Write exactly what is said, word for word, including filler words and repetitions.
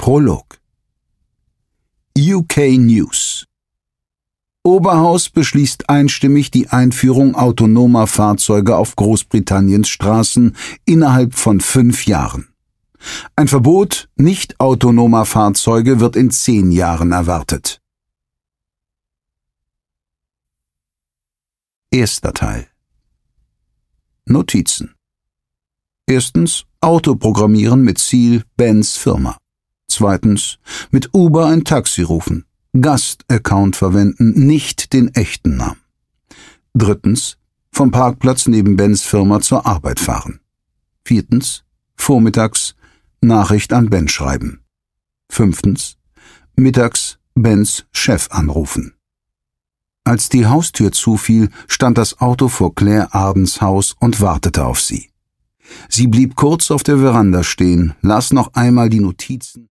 Prolog. U K News. Oberhaus beschließt einstimmig die Einführung autonomer Fahrzeuge auf Großbritanniens Straßen innerhalb von fünf Jahren. Ein Verbot nicht autonomer Fahrzeuge wird in zehn Jahren erwartet. Erster Teil. Notizen. Erstens, Auto programmieren mit Ziel Benz Firma. Zweitens, mit Uber ein Taxi rufen. Gast-Account verwenden, nicht den echten Namen. Drittens, vom Parkplatz neben Bens Firma zur Arbeit fahren. Viertens, vormittags Nachricht an Ben schreiben. Fünftens, mittags Bens Chef anrufen. Als die Haustür zufiel, stand das Auto vor Claire Ardens Haus und wartete auf sie. Sie blieb kurz auf der Veranda stehen, las noch einmal die Notizen